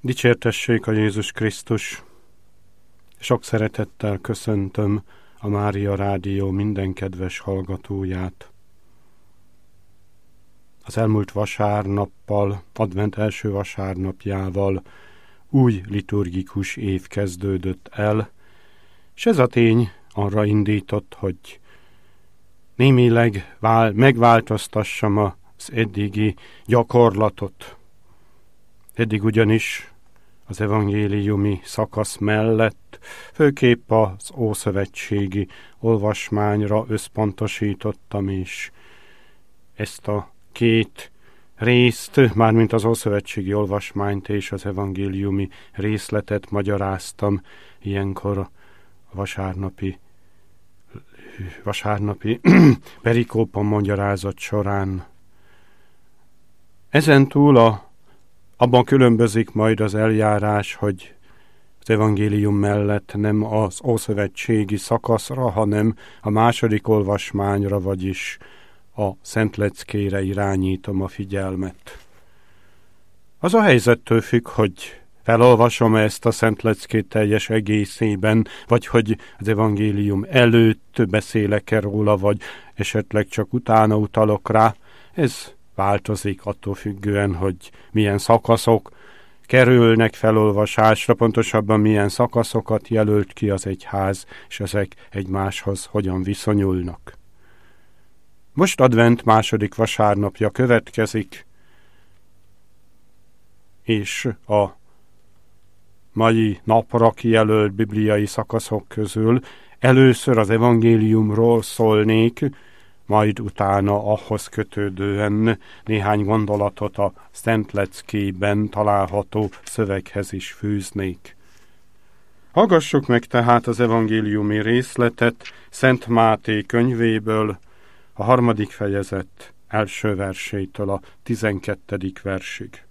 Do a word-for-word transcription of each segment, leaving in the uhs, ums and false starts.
Dicsértessék a Jézus Krisztus! Sok szeretettel köszöntöm a Mária Rádió minden kedves hallgatóját. Az elmúlt vasárnappal, advent első vasárnapjával új liturgikus év kezdődött el, és ez a tény arra indított, hogy némileg vál, megváltoztassam az eddigi gyakorlatot. Eddig ugyanis az evangéliumi szakasz mellett főképp az ószövetségi olvasmányra összpontosítottam, és ezt a két részt, mármint az ószövetségi olvasmányt és az evangéliumi részletet magyaráztam ilyenkor a vasárnapi, vasárnapi perikópa magyarázat során. Ezentúl a Abban különbözik majd az eljárás, hogy az evangélium mellett nem az ószövetségi szakaszra, hanem a második olvasmányra, vagyis a Szentleckére irányítom a figyelmet. Az a helyzettől függ, hogy felolvasom ezt a Szentleckét teljes egészében, vagy hogy az evangélium előtt beszélek-e róla, vagy esetleg csak utána utalok rá. Ez változik attól függően, hogy milyen szakaszok kerülnek felolvasásra, pontosabban milyen szakaszokat jelölt ki az egyház, és ezek egymáshoz hogyan viszonyulnak. Most advent második vasárnapja következik, és a mai napra kijelölt bibliai szakaszok közül először az evangéliumról szólnék, majd utána ahhoz kötődően néhány gondolatot a Szentleckében található szöveghez is fűznék. Hallgassuk meg tehát az evangéliumi részletet Szent Máté könyvéből, a harmadik fejezet első versétől a tizenkettedik versig.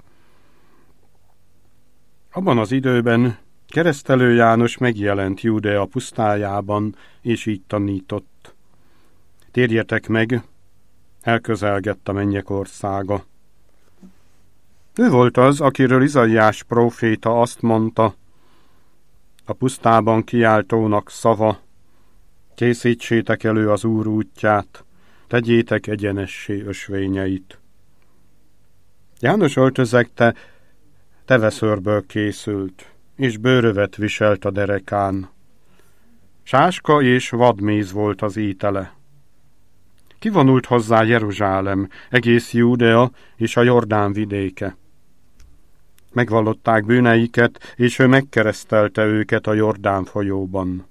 Abban az időben Keresztelő János megjelent Júdea pusztájában, és így tanított: Térjetek meg, elközelgett a mennyek országa. Ő volt az, akiről Izaiás próféta azt mondta: a pusztában kiáltónak szava, készítsétek elő az Úr útját, tegyétek egyenessé ösvényeit. János öltözekte teveszőrből készült, és bőrövet viselt a derekán. Sáska és vadméz volt az étele. Kivonult hozzá Jeruzsálem, egész Júdea és a Jordán vidéke. Megvallották bűneiket, és ő megkeresztelte őket a Jordán folyóban.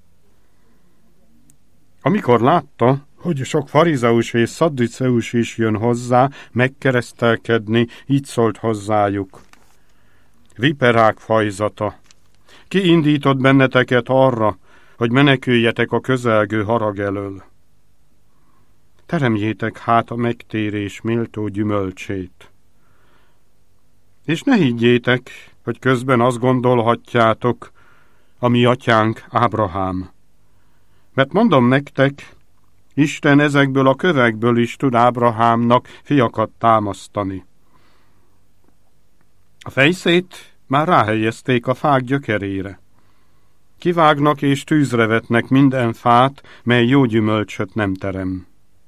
Amikor látta, hogy sok farizeus és szadduceus is jön hozzá megkeresztelkedni, így szólt hozzájuk: Viperák fajzata, ki indított benneteket arra, hogy meneküljetek a közelgő harag elől? Teremjétek hát a megtérés méltó gyümölcsét. És ne higgyétek, hogy közben azt gondolhatjátok, a mi atyánk Ábrahám. Mert mondom nektek, Isten ezekből a kövekből is tud Ábrahámnak fiakat támasztani. A fejszét már ráhelyezték a fák gyökerére. Kivágnak és tűzre vetnek minden fát, mely jó gyümölcsöt nem terem.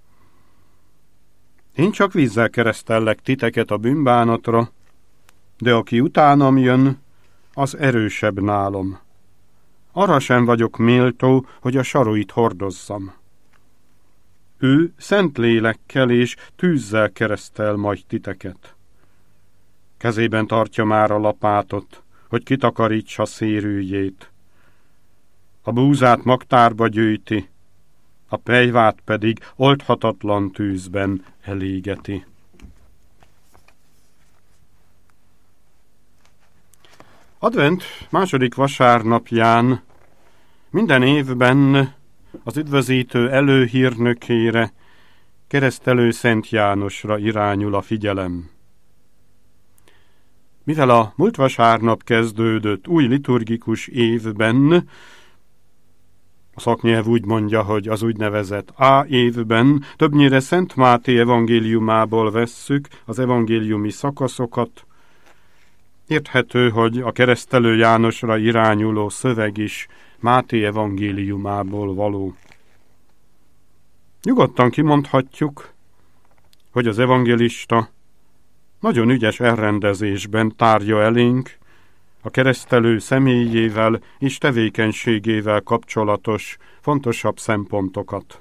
Én csak vízzel keresztellek titeket a bűnbánatra, de aki utánam jön, az erősebb nálam. Arra sem vagyok méltó, hogy a saruit hordozzam. Ő szent lélekkel és tűzzel keresztel majd titeket. Kezében tartja már a lapátot, hogy kitakarítsa szérűjét. A búzát magtárba gyűjti, a pelyvát pedig oldhatatlan tűzben elégeti. Advent második vasárnapján minden évben az üdvözítő előhírnökére, Keresztelő Szent Jánosra irányul a figyelem. Mivel a múlt vasárnap kezdődött új liturgikus évben, a szaknyelv úgy mondja, hogy az úgynevezett A évben többnyire Szent Máté evangéliumából vesszük az evangéliumi szakaszokat, Érthető, hogy a Keresztelő Jánosra irányuló szöveg is Máté evangéliumából való. Nyugodtan kimondhatjuk, hogy az evangélista nagyon ügyes elrendezésben tárja elénk a keresztelő személyével és tevékenységével kapcsolatos fontosabb szempontokat.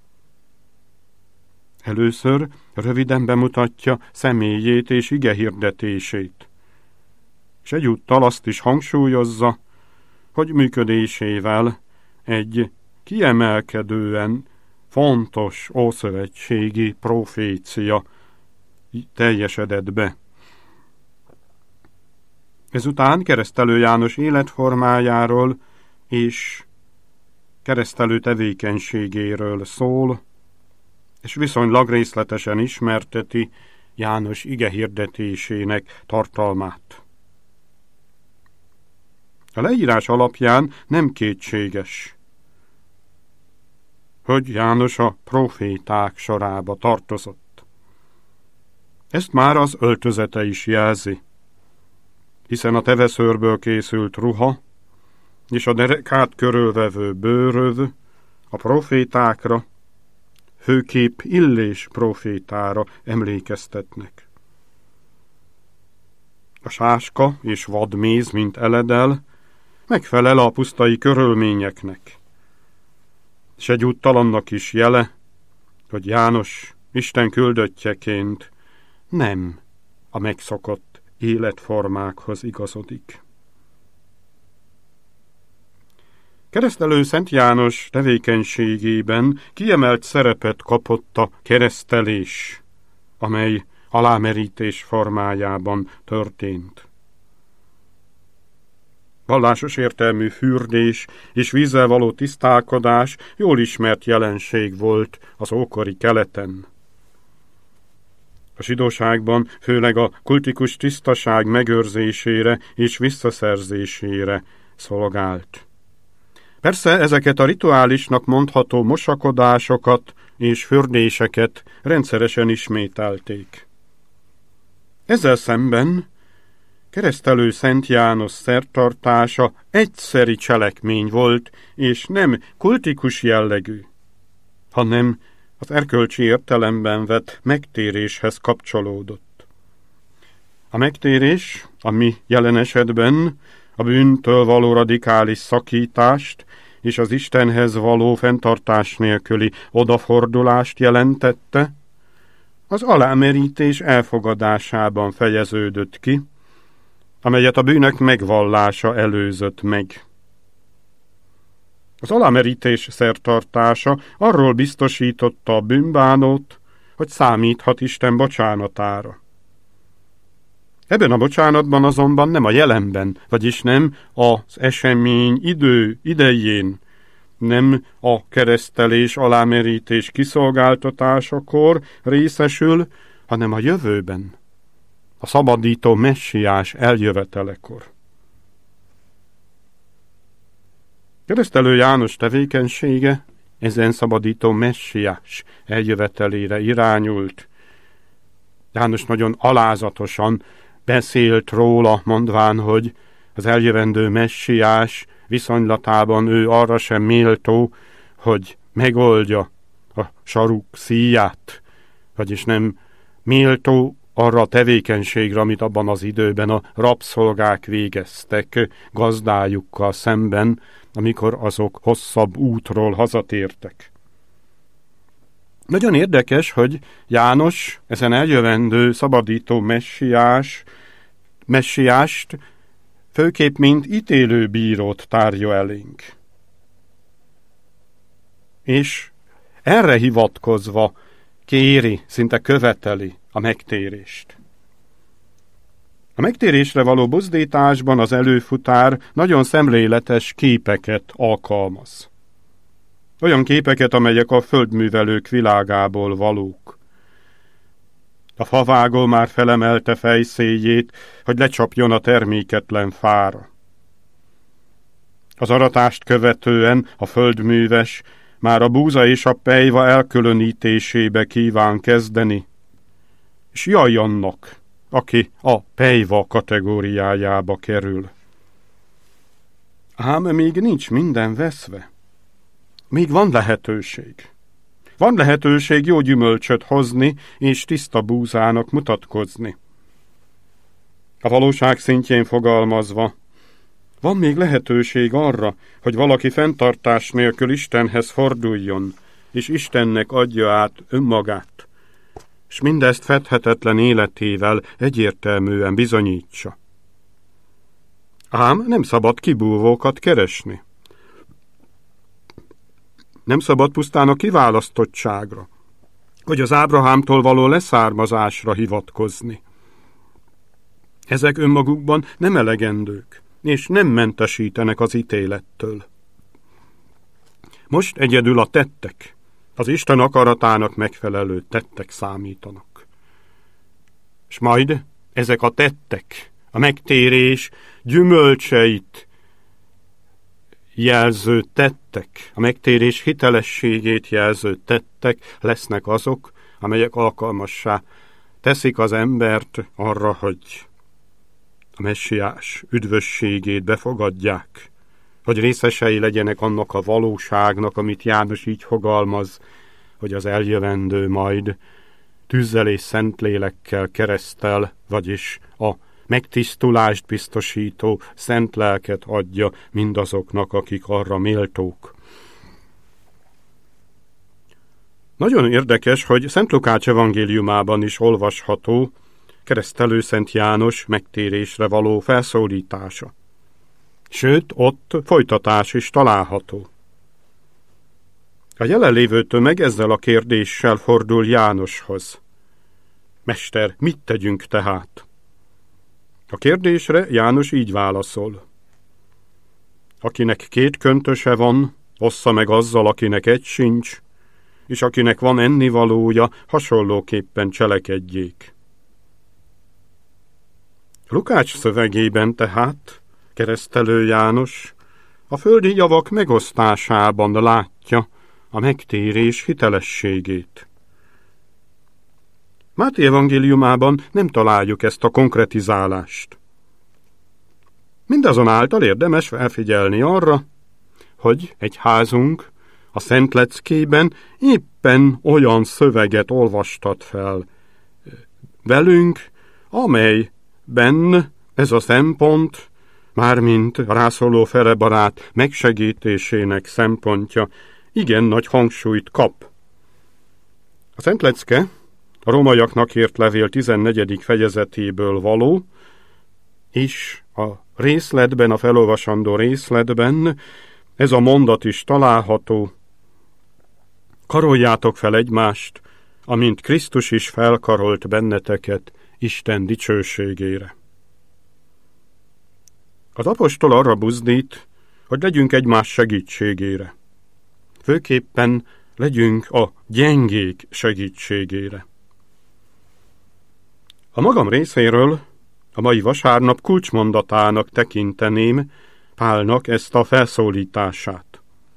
Először röviden bemutatja személyét és igehirdetését, és egyúttal azt is hangsúlyozza, hogy működésével egy kiemelkedően fontos ószövetségi profécia teljesedett be. Ezután Keresztelő János életformájáról és keresztelő tevékenységéről szól, és viszonylag részletesen ismerteti János igehirdetésének tartalmát. A leírás alapján nem kétséges, hogy János a proféták sorába tartozott. Ezt már az öltözete is jelzi, hiszen a teveszőrből készült ruha és a derekát körülvevő bőröv a profétákra, főképp Illés profétára emlékeztetnek. A sáska és vadméz, mint eledel, megfelel a pusztai körülményeknek, és egyúttal annak is jele, hogy János Isten küldöttjeként nem a megszokott életformákhoz igazodik. Keresztelő Szent János tevékenységében kiemelt szerepet kapott a keresztelés, amely alámerítés formájában történt. Vallásos értelmű fürdés és vízzel való tisztálkodás jól ismert jelenség volt az ókori keleten. A zsidóságban főleg a kultikus tisztaság megőrzésére és visszaszerzésére szolgált. Persze ezeket a rituálisnak mondható mosakodásokat és fürdéseket rendszeresen ismételték. Ezzel szemben Keresztelő Szent János szertartása egyszeri cselekmény volt, és nem kultikus jellegű, hanem az erkölcsi értelemben vett megtéréshez kapcsolódott. A megtérés, ami jelen esetben a bűntől való radikális szakítást és az Istenhez való fenntartás nélküli odafordulást jelentette, az alámerítés elfogadásában fejeződött ki, amelyet a bűnök megvallása előzött meg. Az alámerítés szertartása arról biztosította a bűnbánót, hogy számíthat Isten bocsánatára. Ebben a bocsánatban azonban nem a jelenben, vagyis nem az esemény idő idején, nem a keresztelés alámerítés kiszolgáltatásakor részesül, hanem a jövőben, a szabadító messiás eljövetelekor. Keresztelő János tevékenysége ezen szabadító messiás eljövetelére irányult. János nagyon alázatosan beszélt róla, mondván, hogy az eljövendő messiás viszonylatában ő arra sem méltó, hogy megoldja a saruk szíját, vagyis nem méltó arra a tevékenységre, amit abban az időben a rabszolgák végeztek gazdájukkal szemben, amikor azok hosszabb útról hazatértek. Nagyon érdekes, hogy János ezen eljövendő szabadító messiás, messiást főképp mint ítélőbírót tárja elénk. És erre hivatkozva kéri, szinte követeli a megtérést. A megtérésre való buzdításban az előfutár nagyon szemléletes képeket alkalmaz. Olyan képeket, amelyek a földművelők világából valók. A favágó már felemelte fejszéjét, hogy lecsapjon a terméketlen fára. Az aratást követően a földműves már a búza és a pelyva elkülönítésébe kíván kezdeni, és jaj annak, aki a pejva kategóriájába kerül. Ám még nincs minden veszve. Még van lehetőség. Van lehetőség jó gyümölcsöt hozni, és tiszta búzának mutatkozni. A valóság szintjén fogalmazva, van még lehetőség arra, hogy valaki fenntartás nélkül Istenhez forduljon, és Istennek adja át önmagát, és mindezt fedhetetlen életével egyértelműen bizonyítsa. Ám nem szabad kibúvókat keresni. Nem szabad pusztán a kiválasztottságra, vagy az Ábrahámtól való leszármazásra hivatkozni. Ezek önmagukban nem elegendők, és nem mentesítenek az ítélettől. Most egyedül a tettek, az Isten akaratának megfelelő tettek számítanak. És majd ezek a tettek, a megtérés gyümölcseit jelző tettek, a megtérés hitelességét jelző tettek lesznek azok, amelyek alkalmassá teszik az embert arra, hogy a messiás üdvösségét befogadják, hogy részesei legyenek annak a valóságnak, amit János így fogalmaz, hogy az eljövendő majd tűzzel és szentlélekkel keresztel, vagyis a megtisztulást biztosító szent lelket adja mindazoknak, akik arra méltók. Nagyon érdekes, hogy Szent Lukács evangéliumában is olvasható keresztelő Szent János megtérésre való felszólítása. Sőt, ott folytatás is található. A jelenlévő tömeg ezzel a kérdéssel fordul Jánoshoz. Mester, mit tegyünk tehát? A kérdésre János így válaszol. Akinek két köntöse van, ossza meg azzal, akinek egy sincs, és akinek van ennivalója, hasonlóképpen cselekedjék. Lukács szövegében tehát keresztelő János a földi javak megosztásában látja a megtérés hitelességét. Máté evangéliumában nem találjuk ezt a konkretizálást. Mindazonáltal érdemes felfigyelni arra, hogy egy házunk a Szent Leckében éppen olyan szöveget olvastat fel velünk, amelyben ez a szempont, mármint rászóló felebarát megsegítésének szempontja igen nagy hangsúlyt kap. A Szent Lecke a rómaiaknak írt levél tizennegyedik fejezetéből való, és a részletben, a felolvasandó részletben ez a mondat is található. Karoljátok fel egymást, amint Krisztus is felkarolt benneteket Isten dicsőségére. Az apostol arra buzdít, hogy legyünk egymás segítségére. Főképpen legyünk a gyengék segítségére. A magam részéről a mai vasárnap kulcsmondatának tekinteném Pálnak ezt a felszólítását.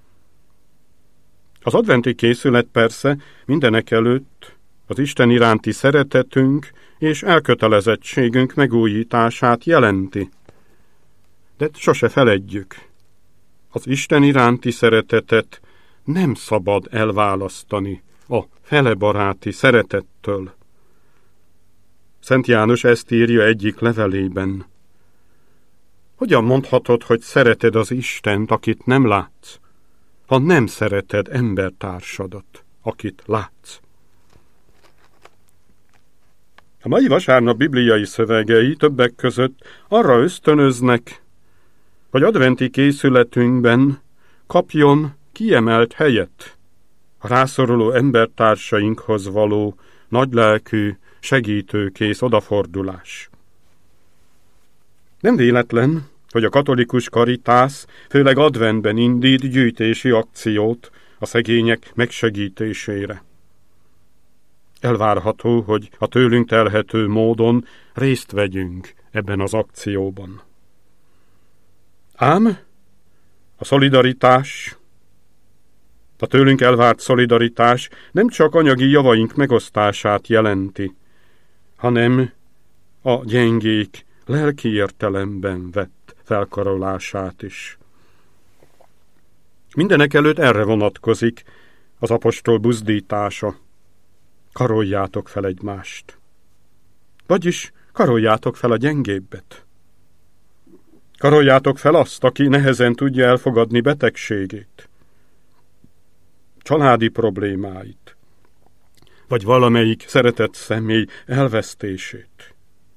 Az adventi készület persze mindenekelőtt az Isten iránti szeretetünk és elkötelezettségünk megújítását jelenti. De sose feledjük, az Isten iránti szeretetet nem szabad elválasztani a felebaráti szeretettől. Szent János ezt írja egyik levelében. Hogyan mondhatod, hogy szereted az Istent, akit nem látsz, ha nem szereted embertársadat, akit látsz? A mai vasárnap bibliai szövegei többek között arra ösztönöznek, hogy adventi készületünkben kapjon kiemelt helyet a rászoruló embertársainkhoz való nagylelkű, segítőkész odafordulás. Nem véletlen, hogy a katolikus karitász főleg adventben indít gyűjtési akciót a szegények megsegítésére. Elvárható, hogy a tőlünk telhető módon részt vegyünk ebben az akcióban. Ám a szolidaritás, a tőlünk elvárt szolidaritás nem csak anyagi javaink megosztását jelenti, hanem a gyengék lelki értelemben vett felkarolását is. Mindenek előtt erre vonatkozik az apostol buzdítása. Karoljátok fel egymást. Vagyis karoljátok fel a gyengébbet. Karoljátok fel azt, aki nehezen tudja elfogadni betegségét, családi problémáit, vagy valamelyik szeretett személy elvesztését.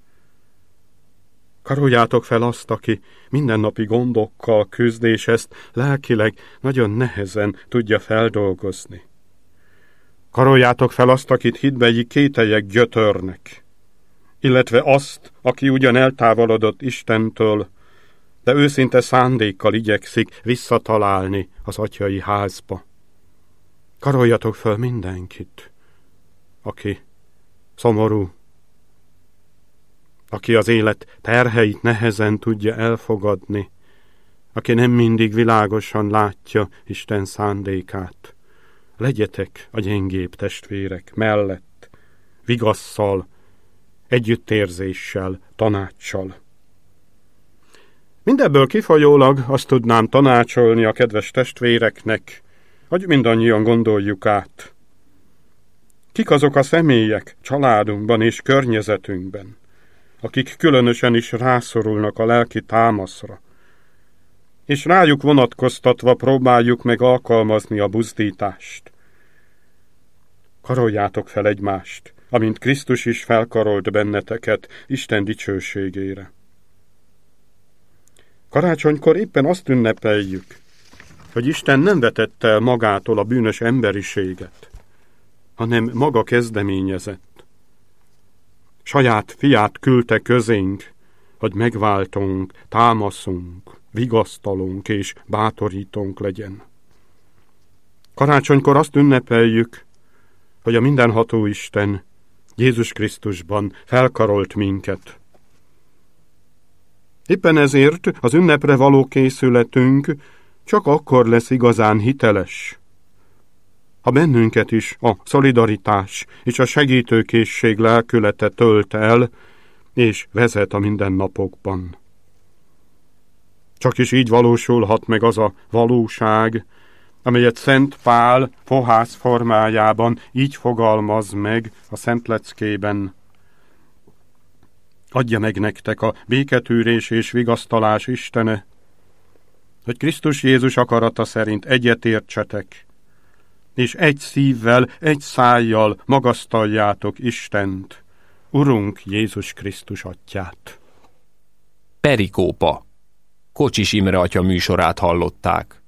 Karoljátok fel azt, aki mindennapi gondokkal küzd, és ezt lelkileg nagyon nehezen tudja feldolgozni. Karoljátok fel azt, akit hitbeli kételyek gyötörnek, illetve azt, aki ugyan eltávolodott Istentől, de őszinte szándékkal igyekszik visszatalálni az atyai házba. Karoljatok fel mindenkit, aki szomorú, aki az élet terheit nehezen tudja elfogadni, aki nem mindig világosan látja Isten szándékát. Legyetek a gyengébb testvérek mellett, vigasszal, együttérzéssel, tanácssal. Mindebből kifolyólag azt tudnám tanácsolni a kedves testvéreknek, hogy mindannyian gondoljuk át. Kik azok a személyek családunkban és környezetünkben, akik különösen is rászorulnak a lelki támaszra, és rájuk vonatkoztatva próbáljuk meg alkalmazni a buzdítást. Karoljátok fel egymást, amint Krisztus is felkarolt benneteket Isten dicsőségére. Karácsonykor éppen azt ünnepeljük, hogy Isten nem vetette el magától a bűnös emberiséget, hanem maga kezdeményezett. Saját fiát küldte közénk, hogy megváltunk, támaszunk, vigasztalunk és bátorítónk legyen. Karácsonykor azt ünnepeljük, hogy a mindenható Isten Jézus Krisztusban felkarolt minket. Éppen ezért az ünnepre való készületünk csak akkor lesz igazán hiteles, ha bennünket is a szolidaritás és a segítőkészség lelkülete tölt el, és vezet a mindennapokban. Csak is így valósulhat meg az a valóság, amelyet Szent Pál fohász formájában így fogalmaz meg a Szent Leckében. Adja meg nektek a béketűrés és vigasztalás Istene, hogy Krisztus Jézus akarata szerint egyetértsetek, és egy szívvel, egy szájjal magasztaljátok Istent, Urunk Jézus Krisztus atyát. Perikópa. Kocsis Imre atya műsorát hallották.